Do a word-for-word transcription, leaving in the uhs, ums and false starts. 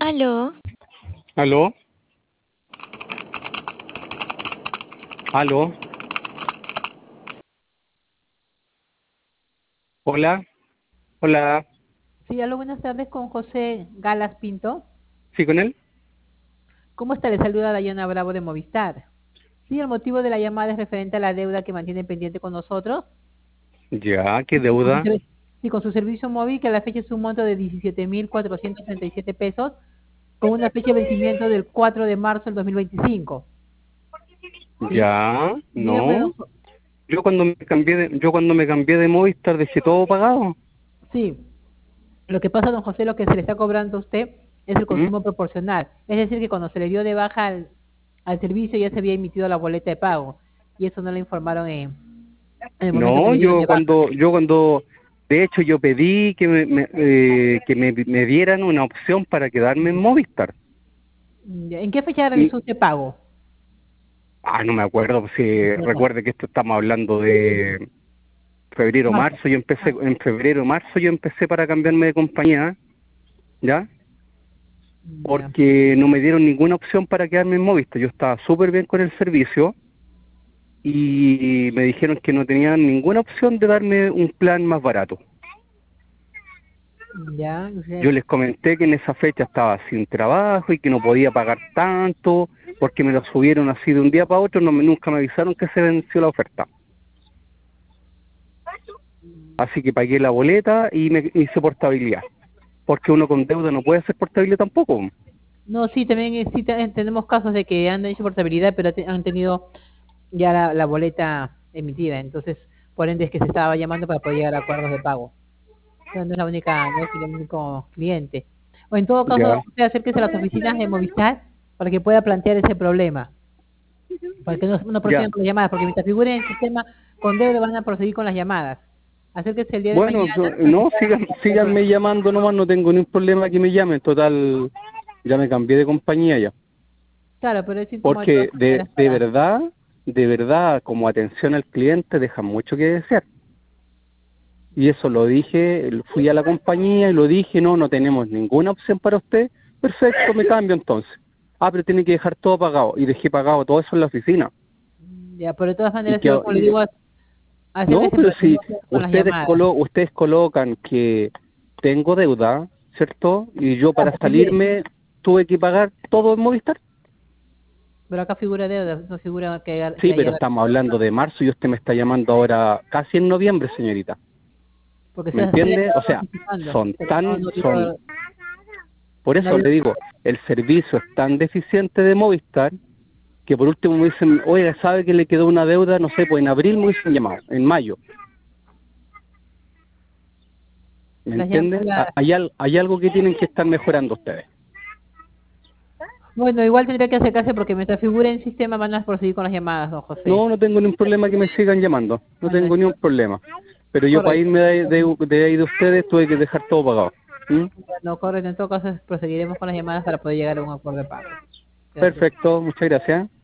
Aló, ¿Aló? ¿Aló? ¿Hola? ¿Hola? Sí, aló, buenas tardes con José Galas Pinto. ¿Sí con él? ¿Cómo está? Le saluda Dayana Bravo de Movistar. Sí, el motivo de la llamada es referente a la deuda que mantiene pendiente con nosotros. Ya, ¿qué Con su, deuda? ser- sí, con su servicio móvil, que a la fecha es un monto de diecisiete mil cuatrocientos treinta y siete pesos, con una fecha de vencimiento del cuatro de marzo del dos mil veinticinco. ¿Sí? Ya, Dígame, no. don Jo- Yo cuando me cambié de, yo cuando me cambié de Movistar dejé todo pagado. sí, lo que pasa, don José, lo que se le está cobrando a usted es el ¿Mm? consumo proporcional. Es decir, que cuando se le dio de baja al, al servicio ya se había emitido la boleta de pago y eso no le informaron en, en el momento que No, le dieron yo de baja. cuando, yo cuando, de hecho yo pedí que me, me, eh, que me, me dieran una opción para quedarme en Movistar. Mm, ¿En qué fecha Y, realizó usted pago? ah, no me acuerdo si Perdón, recuerde que esto estamos hablando de febrero, marzo. marzo. Yo empecé, en febrero, marzo yo empecé para cambiarme de compañía, ¿ya? Mm, Ya. Porque no me dieron ninguna opción para quedarme en Movistar. Yo estaba súper bien con el servicio y me dijeron que no tenían ninguna opción de darme un plan más barato. Ya, o sea, Yo les comenté que en esa fecha estaba sin trabajo y que no podía pagar tanto porque me lo subieron así de un día para otro, no me, nunca me avisaron que se venció la oferta. Así que pagué la boleta y me hice portabilidad, porque uno con deuda no puede hacer portabilidad tampoco. no, sí, también eh, sí te- tenemos casos de que han hecho portabilidad, pero te- han tenido ya la, la boleta emitida, entonces, por ende es que se estaba llamando para poder llegar a acuerdos de pago. Pero no es la única, no es el único cliente. O en todo caso, Ya. usted acérquese a las oficinas de Movistar para que pueda plantear ese problema, para que no, no Ya. procedan con las llamadas, porque mientras figure en el sistema con deuda van a proseguir con las llamadas. Acérquese el día de Bueno, mañana so- para que no, puedan sigan, plantear con las síganme llamando nomás, no tengo ningún problema que me llamen. Total, ya me cambié de compañía ya. Claro, pero es síntoma de todas Porque de, maneras de para... verdad, de verdad, como atención al cliente deja mucho que desear. Y eso lo dije, fui a la compañía y lo dije, no, no tenemos ninguna opción para usted. Perfecto, me cambio entonces. Ah, pero tiene que dejar todo pagado. Y dejé pagado todo eso en la oficina. Ya, pero de todas Y maneras, que, igual como le y- digo, no, acérquese pero para que si no sea con las ustedes, llamadas. colo ustedes colocan que tengo deuda, ¿cierto? Y yo Claro, para porque mire, salirme tuve que pagar todo en Movistar. pero acá figura deuda, no figura que, que Sí, pero haya... estamos hablando de marzo y usted me está llamando ahora casi en noviembre, señorita. Porque ¿Me se, se entiende? O estaba sea, anticipando, son pero no, tan, no son, vio, por no eso vio- le digo, el servicio es tan deficiente de Movistar que por último me dicen, oiga, ¿sabe que le quedó una deuda? No sé, pues en abril me hubiesen llamado, en mayo. ¿Me las llam- entiende? Ha- la- Hay, al- hay algo que tienen que estar mejorando ustedes. Bueno, igual tendría que acercarse porque mientras figure en sistema van a proseguir con las llamadas, don José. No, no tengo ningún problema que me sigan llamando, no Bueno, tengo ningún problema. Pero yo para correcto. irme de, de, de ahí de ustedes tuve que dejar todo pagado. ¿Mm? Bueno, correcto. En todo caso, proseguiremos con las llamadas para poder llegar a un acuerdo de pago. Gracias. Perfecto, muchas gracias.